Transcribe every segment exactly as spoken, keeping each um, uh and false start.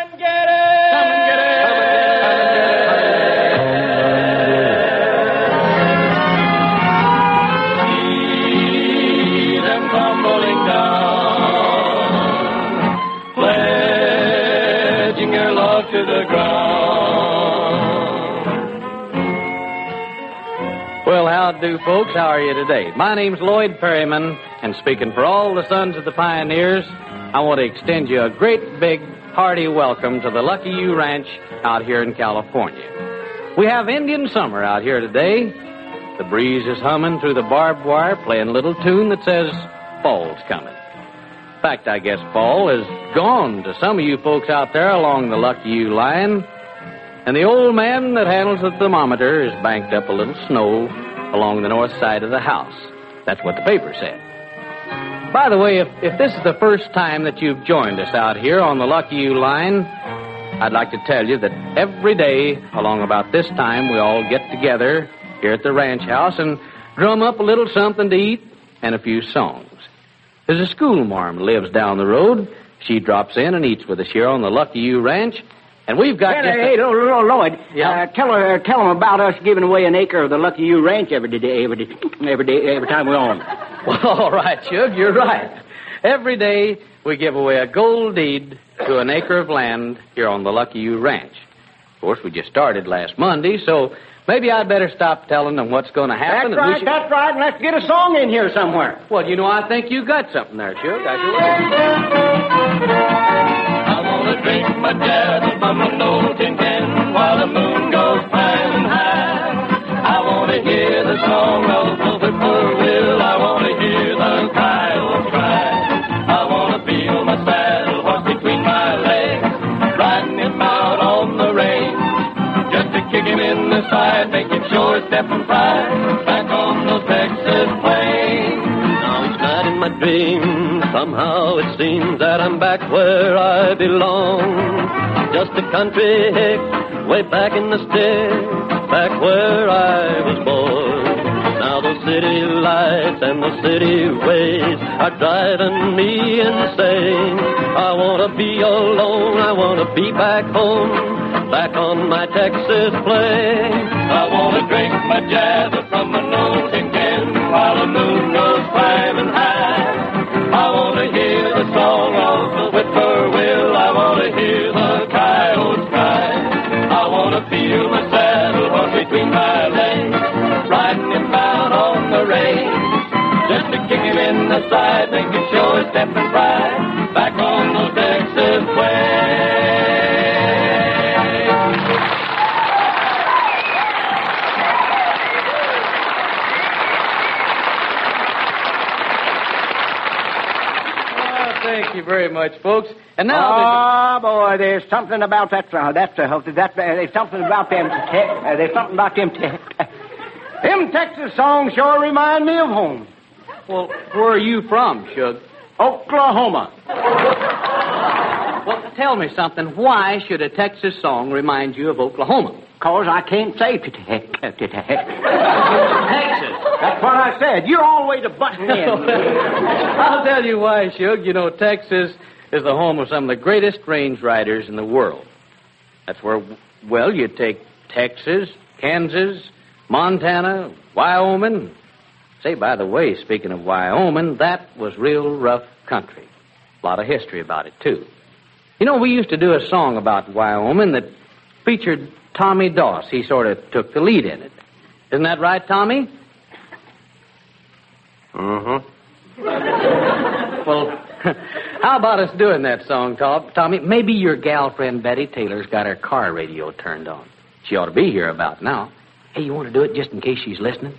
and get it! Come and get it! See them tumbling down, pledging their love to the ground. Well, how do, folks? How are you today? My name's Lloyd Perryman, and speaking for all the sons of the pioneers, I want to extend you a great big hearty welcome to the Lucky You Ranch out here in California. We have Indian summer out here today. The breeze is humming through the barbed wire, playing a little tune that says fall's coming. In fact, I guess fall is gone to some of you folks out there along the Lucky You line. And the old man that handles the thermometer has banked up a little snow along the north side of the house. That's what the paper said. By the way, if, if this is the first time that you've joined us out here on the Lucky You line, I'd like to tell you that every day along about this time we all get together here at the ranch house and drum up a little something to eat and a few songs. There's a schoolmarm lives down the road. She drops in and eats with us here on the Lucky You Ranch. And we've got... Hey, hey, hey, Lloyd. Yeah? Uh, tell her, uh, tell them about us giving away an acre of the Lucky You Ranch every day, every day, every day, every time we're on. Well, all right, Shug, you're right. Every day we give away a gold deed to an acre of land here on the Lucky You Ranch. Of course, we just started last Monday, so maybe I'd better stop telling them what's going to happen. That's right, should... that's right, and let's get a song in here somewhere. Well, you know, I think you got something there, Shug. I I want to drink my dazzle from an old tin can while the moon goes climbing high. I want to hear the song of the whippoorwill. I want to hear the coyote cry. I want to feel my saddle horse between my legs, riding him out on the range, just to kick him in the side, make him sure step and fly back on those Texas plains. Now each night in my dreams, somehow it seems that I'm back where I belong. Just a country hick, way back in the sticks, back where I was born. Now those city lights and those city ways are driving me insane. I want to be alone, I want to be back home, back on my Texas plains. I want to drink my jazz from an old tin can while the moon goes climbing high. I want to hear the song of the whippoorwill. I want to hear the coyotes cry. I want to feel my saddle horse between my legs, riding him out on the range, just to kick him in the side, make him sure step and fly back on those Texas plains. Thank you very much, folks. And now... Oh, boy, there's something about that, uh, that, uh, that, uh, there's something about them, te- uh, there's something about them, te- them Texas songs sure remind me of home. Well, where are you from, Shug? Oklahoma. Well, tell me something. Why should a Texas song remind you of Oklahoma? Cause I can't say to te- to te- Texas. That's what I said. You're always a button in. I'll tell you why, Shug. You know, Texas is the home of some of the greatest range riders in the world. That's where, well, you take Texas, Kansas, Montana, Wyoming. Say, by the way, speaking of Wyoming, that was real rough country. A lot of history about it, too. You know, we used to do a song about Wyoming that featured Tommy Doss. He sort of took the lead in it. Isn't that right, Tommy? Uh-huh. Well, how about us doing that song, Tom- Tommy? Maybe your gal friend Betty Taylor's got her car radio turned on. She ought to be here about now. Hey, you want to do it just in case she's listening?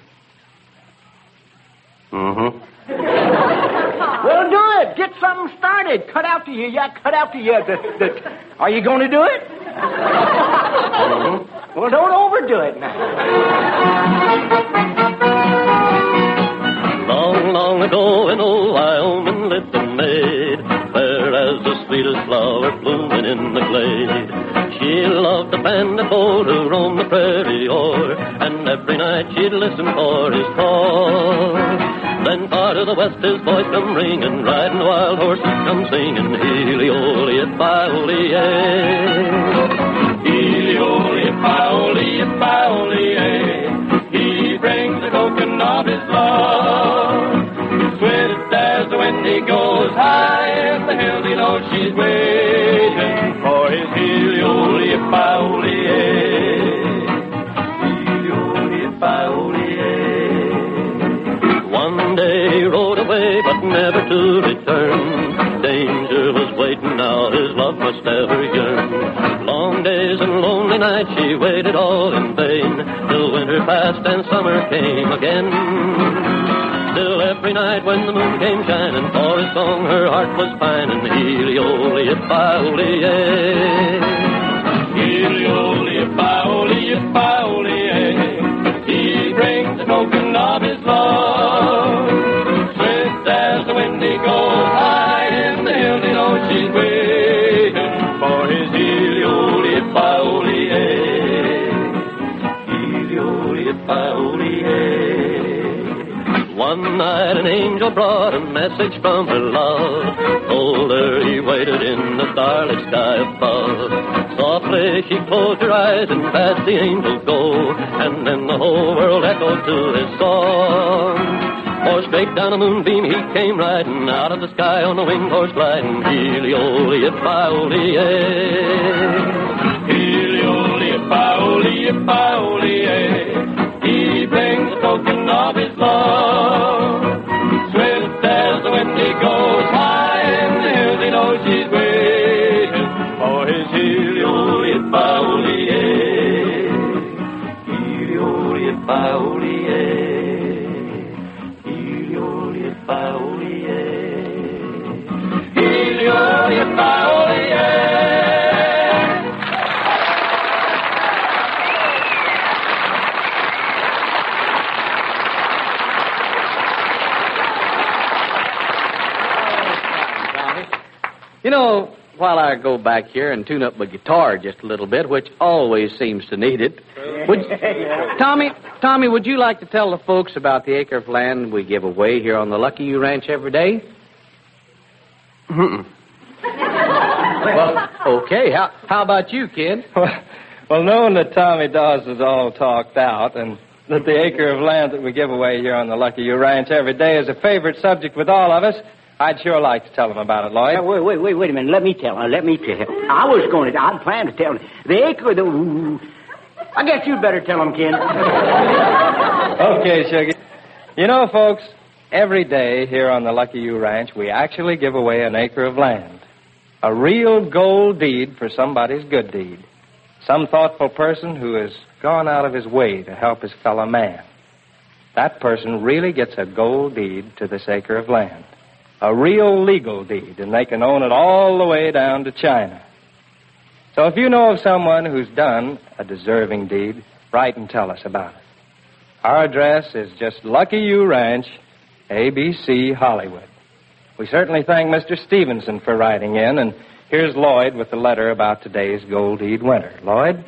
Uh-huh. Well, do it. Get something started. Cut out to you. Yeah, cut out to you. The, the, are you going to do it? Uh-huh. Well, don't overdo it now. Long, long ago in old Wyoming lived a maid, fair as the sweet sweetest flower blooming in the glade. She loved the bandit-boy to roam the prairie o'er, and every night she'd listen for his call. Then far to the west his voice come ringing, riding the wild horses come singing, Healy-o-ly-if-I-o-ly-ay. Healy-o-ly-if-I-o-ly-if-I-o-ly-ay. He brings the token of his love. Swift as the wind he goes high in the hills, he knows she's waiting for his Healy-o-ly-if-I-o-ly-ay. Healy-o-ly-if-I-o-ly-ay. One day he rode away, but never to return. Danger was waiting, now his love must ever yearn. Long days and lonely nights she waited all in vain, till winter passed and summer came again. Still every night when the moon came shining, for his song her heart was pining, Healy-o-ly-if-I-o-ly-ay. Healy-o-ly-if-I-o-ly-if-I-o-ly-ay. He brings the token of his love. Swift as the wind he goes high in the hills, he knows she's waiting for his Healy-o-ly-if-I-o-ly-ay. Healy-o-ly-if-I-o-ly-ay. One night an angel brought a message from her love, told her he waited in the starlit sky above. Softly she closed her eyes and bade the angel go, and then the whole world echoed to his song. For straight down a moonbeam he came riding, out of the sky on a winged horse gliding, Healy-o-ly-if-I-o-ly-ay. Healy-o-ly-if-I-o-ly-if-I-o-ly-ay. He brings the token of his love. Swift as the wind he goes high in the hills, he knows she's waiting for his Healy-o-ly-if-I-o-ly-ay. Healy-o-ly-if-I-o-ly-ay. Healy-o-ly-if-I-o-ly-ay. Healy-o-ly-if-I-o-ly-ay. You know, while I go back here and tune up my guitar just a little bit, which always seems to need it, would, Tommy, Tommy, would you like to tell the folks about the acre of land we give away here on the Lucky You Ranch every day? Well, okay. How, how about you, kid? Well, well, knowing that Tommy Dawes is all talked out and that the acre of land that we give away here on the Lucky You Ranch every day is a favorite subject with all of us, I'd sure like to tell him about it, Lloyd. Now, wait, wait, wait, wait a minute. Let me tell him. Let me tell him. I was going to. I planned to tell him. The acre of the... I guess you'd better tell him, Ken. Okay, Sugar. You know, folks, every day here on the Lucky You Ranch, we actually give away an acre of land. A real gold deed for somebody's good deed. Some thoughtful person who has gone out of his way to help his fellow man. That person really gets a gold deed to this acre of land. A real legal deed, and they can own it all the way down to China. So if you know of someone who's done a deserving deed, write and tell us about it. Our address is just Lucky You Ranch, A B C, Hollywood. We certainly thank Mister Stevenson for writing in, and here's Lloyd with the letter about today's gold deed winner. Lloyd?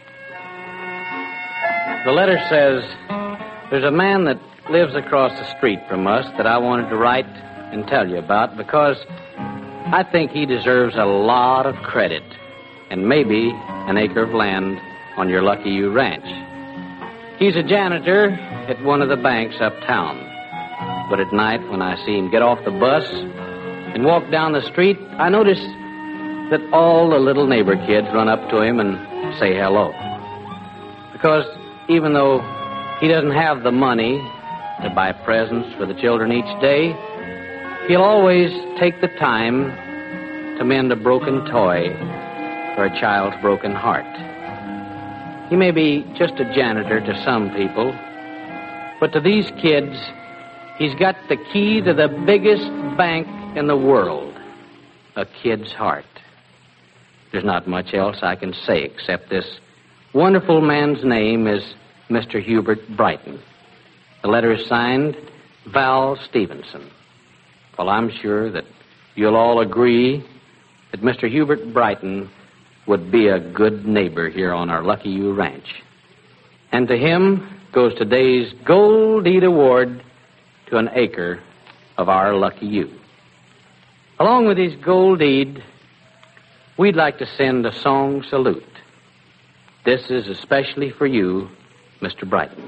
The letter says, there's a man that lives across the street from us that I wanted to write and tell you about because I think he deserves a lot of credit and maybe an acre of land on your Lucky You Ranch. He's a janitor at one of the banks uptown. But at night when I see him get off the bus and walk down the street, I notice that all the little neighbor kids run up to him and say hello. Because even though he doesn't have the money to buy presents for the children each day, he'll always take the time to mend a broken toy for a child's broken heart. He may be just a janitor to some people, but to these kids, he's got the key to the biggest bank in the world, a kid's heart. There's not much else I can say except this wonderful man's name is Mister Hubert Brighton. The letter is signed Val Stevenson. Well, I'm sure that you'll all agree that Mister Hubert Brighton would be a good neighbor here on our Lucky You Ranch. And to him goes today's Gold Deed Award to an acre of our Lucky You. Along with his gold deed, we'd like to send a song salute. This is especially for you, Mister Brighton.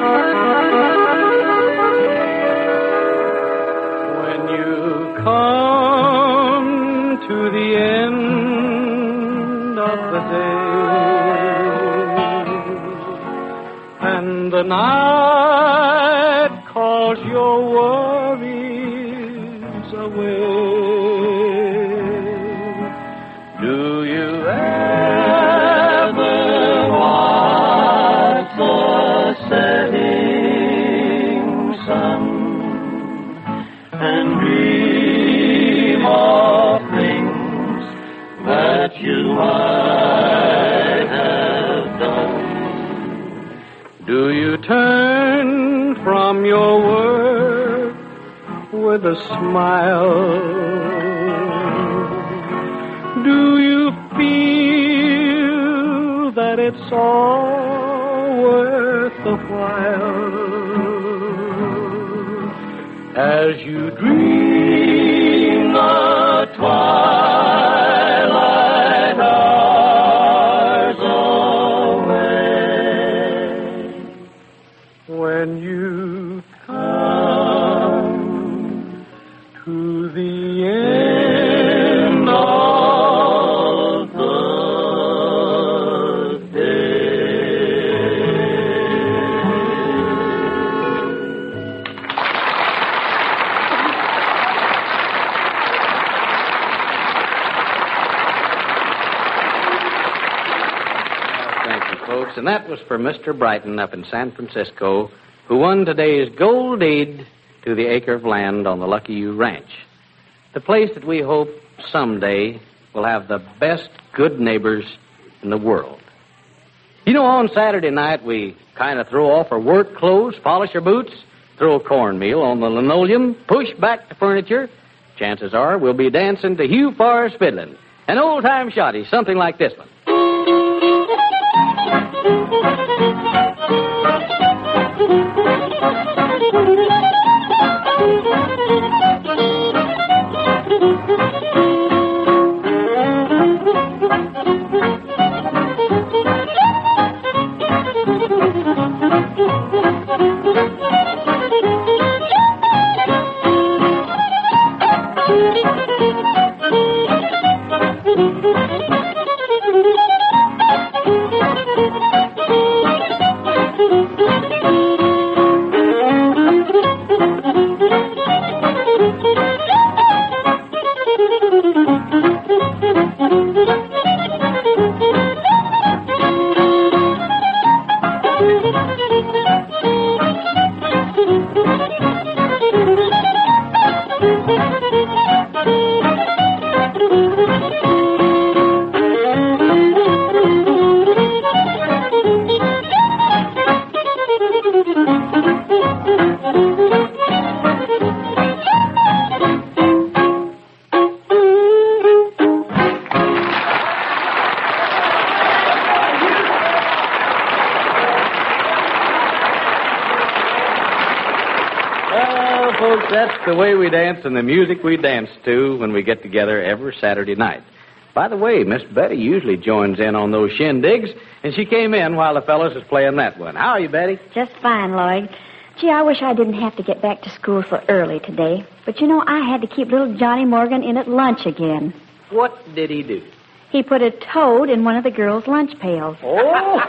When you come to the end of the day and the night calls your worries away, do you ever watch the setting sun and dream of things that you might have done? Do you turn from your work with a smile? Do you feel that it's all worth the while as you dream the twilight hours away? When you come to the end of the And that was for Mister Brighton up in San Francisco, who won today's gold deed to the acre of land on the Lucky You Ranch. The place that we hope someday will have the best good neighbors in the world. You know, on Saturday night, we kind of throw off our work clothes, polish our boots, throw cornmeal on the linoleum, push back the furniture. Chances are we'll be dancing to Hugh Farr's fiddling, an old-time shoddy, something like this one. That's the way we dance and the music we dance to when we get together every Saturday night. By the way, Miss Betty usually joins in on those shindigs, and she came in while the fellas was playing that one. How are you, Betty? Just fine, Lloyd. Gee, I wish I didn't have to get back to school so early today. But you know, I had to keep little Johnny Morgan in at lunch again. What did he do? He put a toad in one of the girls' lunch pails. Oh!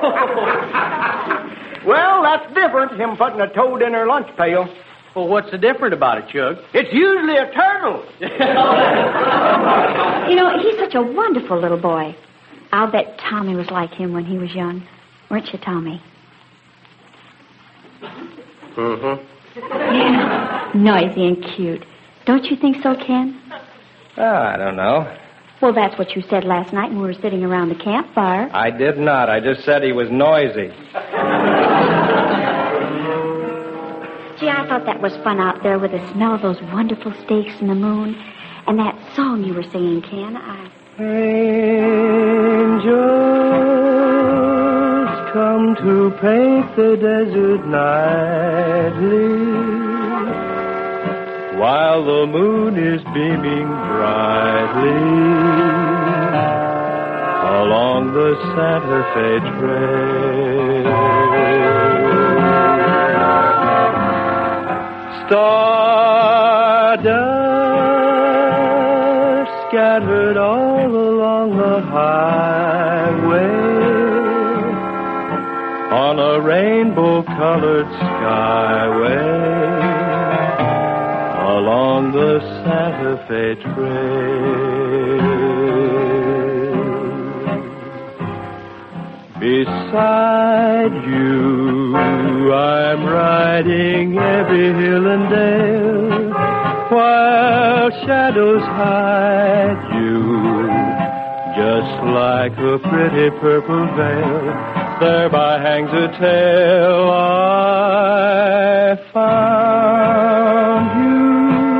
Well, that's different, him putting a toad in her lunch pail. Well, what's the different about it, Chug? It's usually a turtle. You know, he's such a wonderful little boy. I'll bet Tommy was like him when he was young. Weren't you, Tommy? Mm-hmm. Yeah, noisy and cute. Don't you think so, Ken? Oh, I don't know. Well, that's what you said last night when we were sitting around the campfire. I did not. I just said he was noisy. Gee, I thought that was fun out there with the smell of those wonderful steaks and the moon. And that song you were singing, Ken, I... Angels come to paint the desert nightly, while the moon is beaming brightly along the Santa Fe Trail. Stardust scattered all along the highway on a rainbow-colored skyway along the Santa Fe Trail. Beside you, I'm riding every hill and dale, while shadows hide you, just like a pretty purple veil. Thereby hangs a tale. I found you,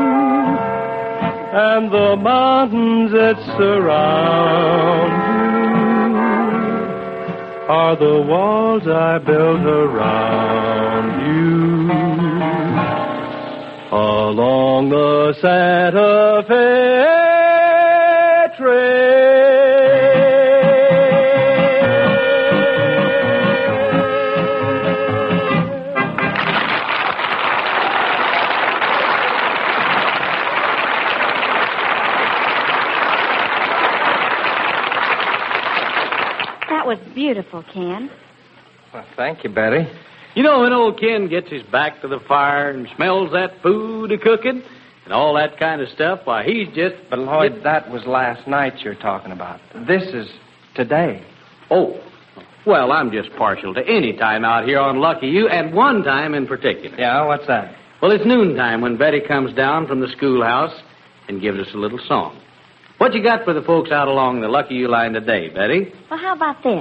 and the mountains that surround you are the walls I built around you along the Santa Fe Trail. That was beautiful, Ken. Well, thank you, Betty. You know, when old Ken gets his back to the fire and smells that food a-cooking and all that kind of stuff, why, he's just... But, Lloyd, that was last night you're talking about. This is today. Oh, well, I'm just partial to any time out here on Lucky You, and one time in particular. Yeah, what's that? Well, it's noontime when Betty comes down from the schoolhouse and gives us a little song. What you got for the folks out along the Lucky You line today, Betty? Well, how about this?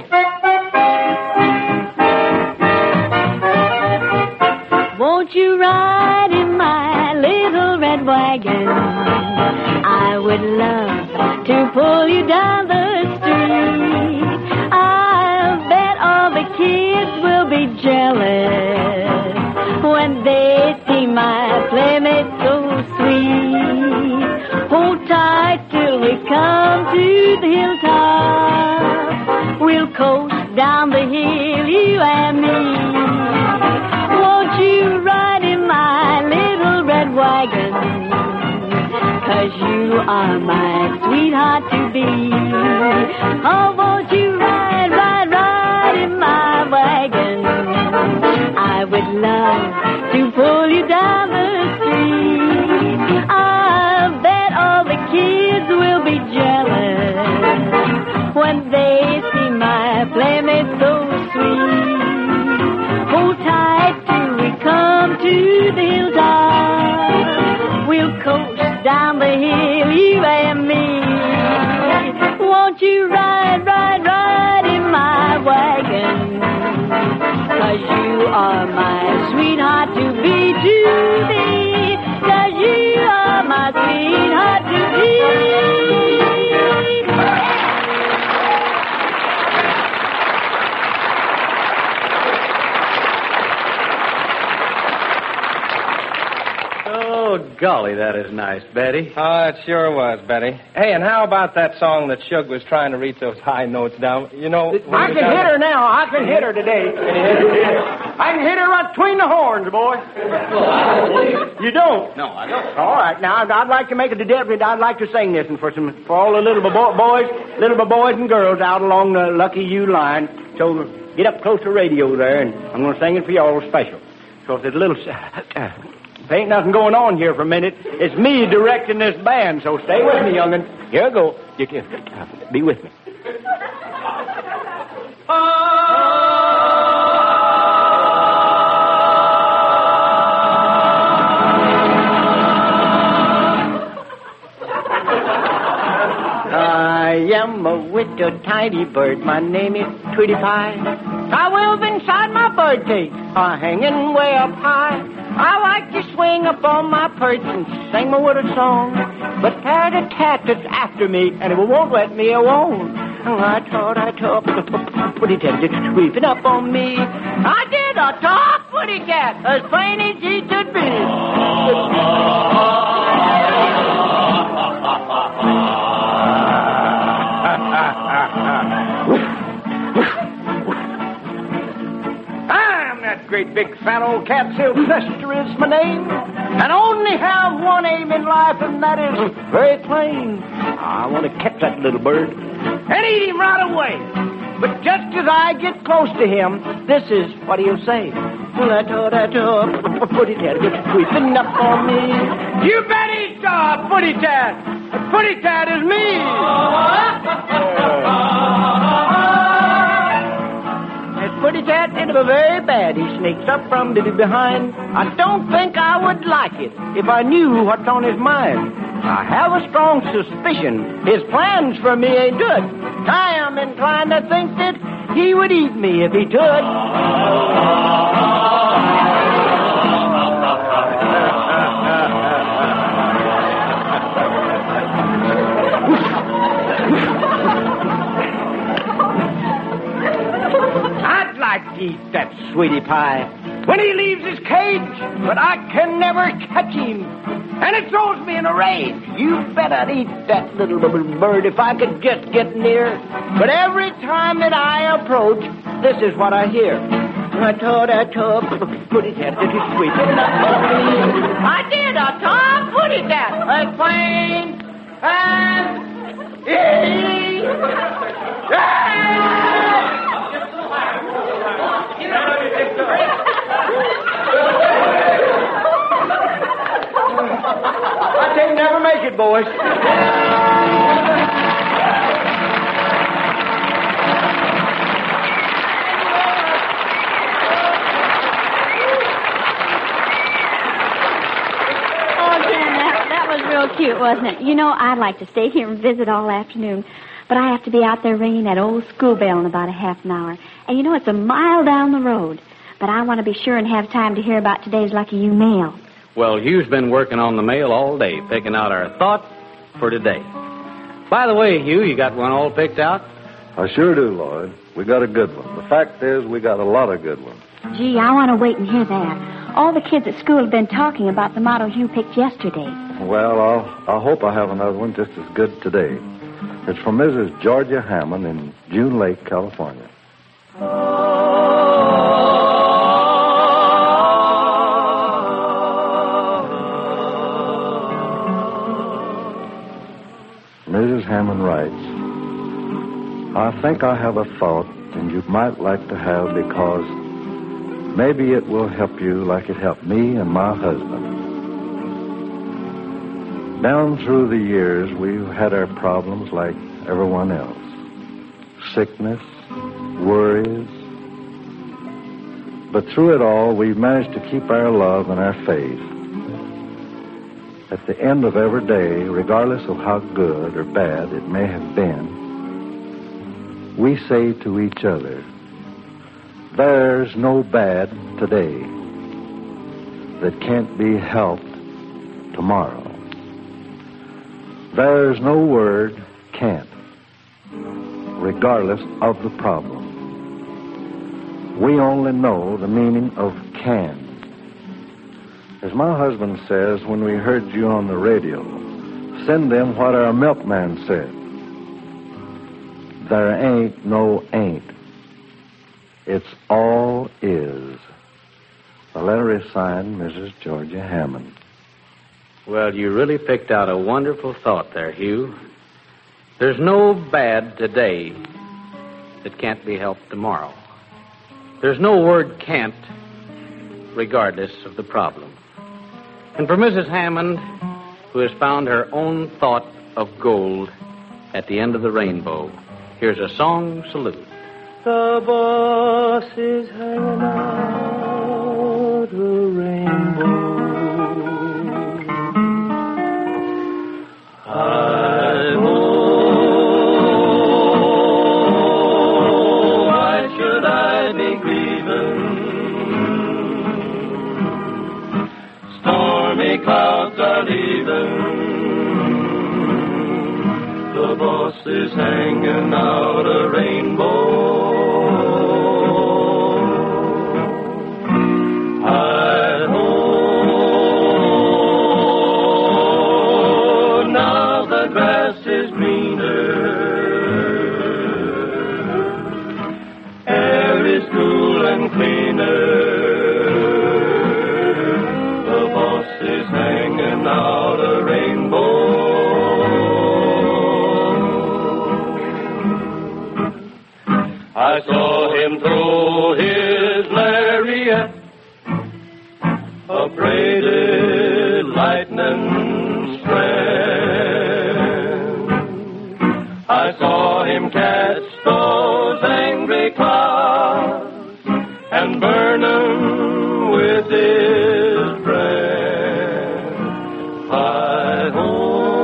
Won't you ride in my little red wagon? I would love to pull you down the street. I'll bet all the kids will be jealous when they see my playmate so sweet. Hold tight till we come to the hilltop. We'll coast down the hill, you and me. Won't you ride in my little red wagon? 'Cause you are my sweetheart to be. Oh, won't you ride, ride, ride in my wagon? I would love to pull you down the street. I'll bet all the kids will be jealous when they see my playmate so sweet. Hold tight till we come to the hilltop. We'll coast down the hill, you and me. Won't you ride, ride, ride in my wagon? 'Cause you are my sweetheart to be to me. 'Cause you are my sweetheart to be. Oh, golly, that is nice, Betty. Oh, it sure was, Betty. Hey, and how about that song that Shug was trying to reach those high notes down? You know... I can hit her now. I can hit her today. I can hit her right between the horns, boy. You don't? No, I don't. All right. Now, I'd, I'd like to make it a deputy. I'd like to sing this and for some for all the little bo- boys, little boys and girls out along the Lucky You line. So get up close to the radio there, and I'm going to sing it for y'all special. So if there's a little... There ain't nothing going on here for a minute. It's me directing this band, so stay with me, young'un. Here I go. You can uh, be with me. Ah, uh, yeah. am a little tiny bird. My name is Tweety Pie. I live inside my bird cage, uh, hanging way up high. I like to swing up on my perch and sing my little song. But tat-a-tat is after me, and it won't let me alone. I thought I talked, but it had just creeping up on me. I did a talk, Woody Cat, as plain as he could be. I'm that great big fat old cat, Sylvester is my name. And only have one aim in life, and that is very plain. I want to catch that little bird and eat him right away. But just as I get close to him, this is what he'll say. Well, I thought I thought Footy Tat gets creeping up on me. You bet he's uh, Footy Tat. Footy Tat is me. That Footy Tat did him very bad. He sneaks up from behind. I don't think I would like it if I knew what's on his mind. I have a strong suspicion his plans for me ain't good. I am inclined to think that he would eat me if he could. I'd like to eat that sweetie pie when he leaves his cage, but I can never catch him. And it throws me in a rage. You bet I'd eat that little bird if I could just get near. But every time that I approach, this is what I hear. I told, I told, Footy Tat, this is sweet. I did, I told Footy Tat, as plain as easy. I think never make it, boys. Real cute, wasn't it? You know, I'd like to stay here and visit all afternoon, but I have to be out there ringing that old school bell in about a half an hour. And you know, it's a mile down the road, but I want to be sure and have time to hear about today's Lucky You mail. Well, Hugh's been working on the mail all day, picking out our thought for today. By the way, Hugh, you got one all picked out? I sure do, Lloyd. We got a good one. The fact is, we got a lot of good ones. Gee, I want to wait and hear that. All the kids at school have been talking about the motto Hugh picked yesterday. Well, I'll, I hope I have another one just as good today. It's from Missus Georgia Hammond in June Lake, California. Missus Hammond writes, I think I have a thought and you might like to have because maybe it will help you like it helped me and my husband. Down through the years, we've had our problems like everyone else. Sickness, worries. But through it all, we've managed to keep our love and our faith. At the end of every day, regardless of how good or bad it may have been, we say to each other, there's no bad today that can't be helped tomorrow. There's no word can't, regardless of the problem. We only know the meaning of can. As my husband says when we heard you on the radio, send them what our milkman said. There ain't no ain't. It's all is. The letter is signed Missus Georgia Hammond. Well, you really picked out a wonderful thought there, Hugh. There's no bad today that can't be helped tomorrow. There's no word can't, regardless of the problem. And for Missus Hammond, who has found her own thought of gold at the end of the rainbow, here's a song salute. The boss is hanging out the rainbow. I hope I saw him throw his lariat, a braided lightning strand. I saw him catch those angry clouds and burn them with his brand. Hi-ho,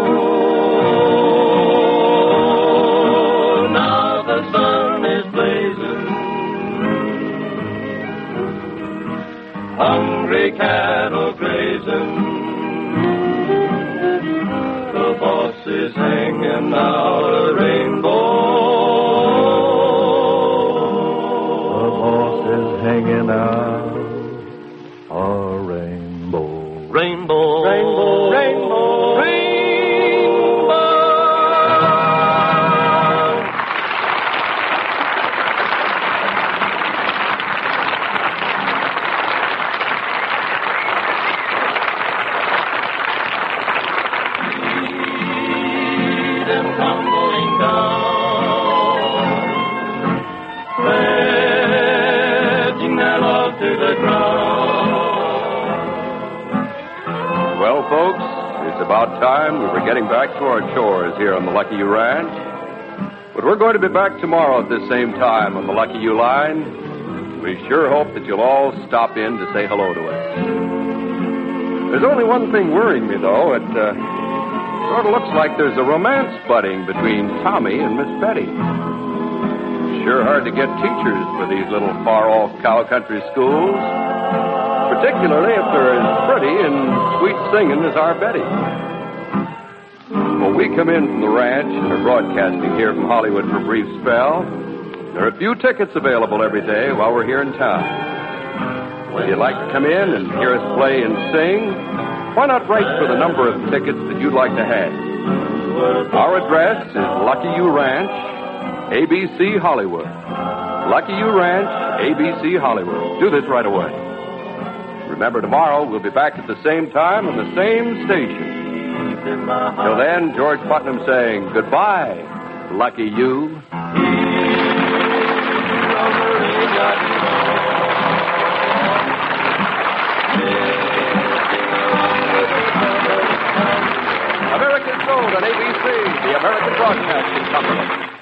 now the sun is blazing, hungry cattle grazing, the boss is hanging out a rainbow. The boss is hanging out a rainbow. Rainbow, rainbow, rainbow, rainbow. See them tumbling down, pledging their love to the ground. Well, folks, it's about time we were getting back to our chores here on the Lucky You Ranch. But we're going to be back tomorrow at this same time on the Lucky You line. We sure hope that you'll all stop in to say hello to us. There's only one thing worrying me, though. It uh, sort of looks like there's a romance budding between Tommy and Miss Betty. Sure hard to get teachers for these little far-off cow country schools, particularly if they're as pretty and sweet singing as our Betty. Well, we come in from the ranch and are broadcasting here from Hollywood for a brief spell. There are a few tickets available every day while we're here in town. If you'd like to come in and hear us play and sing, why not write for the number of tickets that you'd like to have? Our address is Lucky You Ranch, A B C Hollywood. Lucky You Ranch, A B C Hollywood. Do this right away. Remember, tomorrow we'll be back at the same time on the same station. Till then, George Putnam saying goodbye, Lucky You. American Soul on A B C, the American Broadcasting Company.